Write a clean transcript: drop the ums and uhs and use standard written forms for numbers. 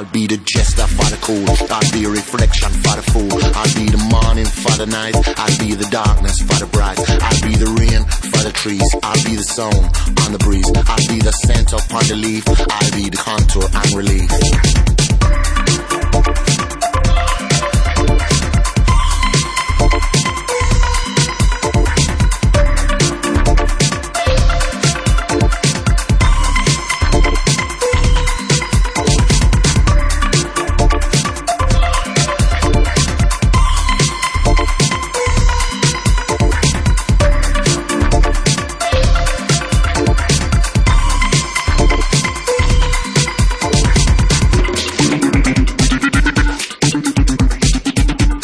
I'll be the jester for the cool. I'll be a reflection for the fool. I'll be the morning for the night. I'll be the darkness for the bright. I'll be the rain for the trees. I'll be the sound on the breeze. I'll be the scent upon the leaf. I'll be the contour and relief.